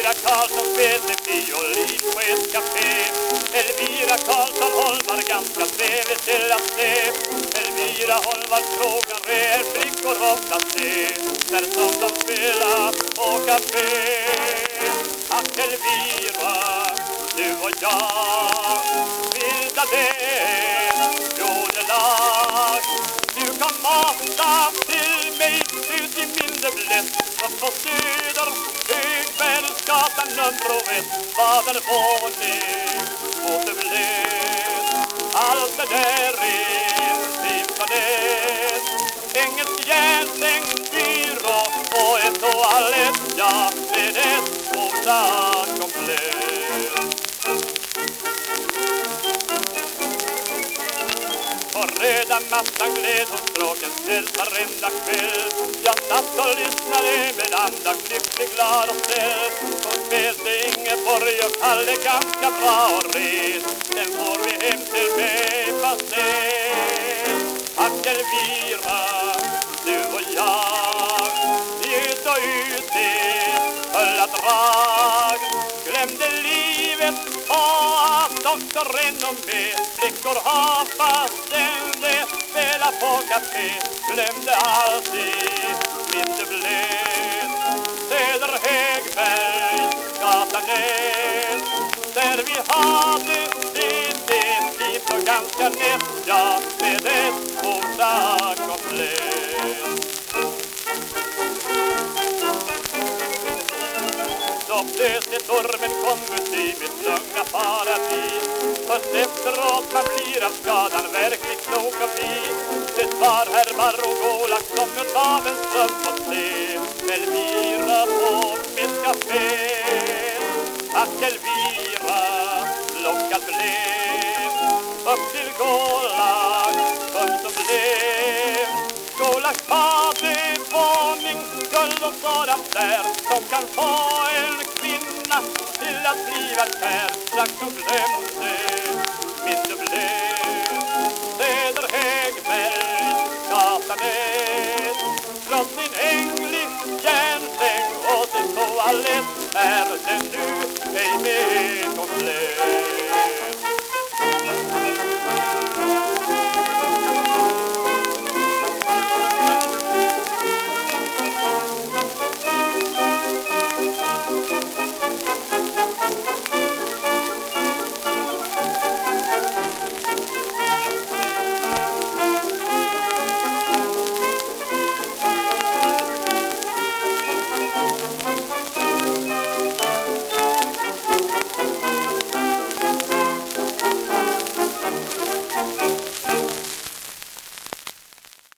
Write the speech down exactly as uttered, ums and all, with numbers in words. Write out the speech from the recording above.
Elvira Karlsson spelade fiolin på ett café. Elvira Karlsson hon var ganska trevlig till att se. Elvira hon var frågare, är flickor ofta se där som de spelar på café. Att Elvira, du och jag bildade jodelag. Du kom ofta till mig ut i mindre blött upp på Söder, Högbergsgatan nummer ett, var den våning och det blev allt det där är simpanät. Engelsk järnsäng, byrå och en toalett, ja, med ett båda komplett. På röda mattan gled hon stråken till varenda kväll. Jag satt och lyssnade med andakt, lycklig, glad och snäll. Hon spelade Ingeborg och Kalle ganska bra och red. Sen får vi hem till mig fast det. Att Elvira, du och jag njut och ut i fulla drag. Glömde livet och att också renommé. Flickor har faststände, spela på café. Glömde alltid min dubblet. Söder Högberg, gatan ett, där vi hade definitivt och ganska nätt, ja, med ett båda komplett. Så plötsligt ormen kom ut i mitt lugna paradis. Först efteråt man blir av skadan verkligt klok och fin. Det var herr Margola som utav en ström och se Elvira på mitt café. Att Elvira lockad blev upp till Gålag, som som blev Gålags badevåning, guld och sådant där som kan få en kvinna till att bliva kär. Strax och glömde min dubblet. Söder Högberg, gatan ett, trots sin änglig järnsäng och sin toalett.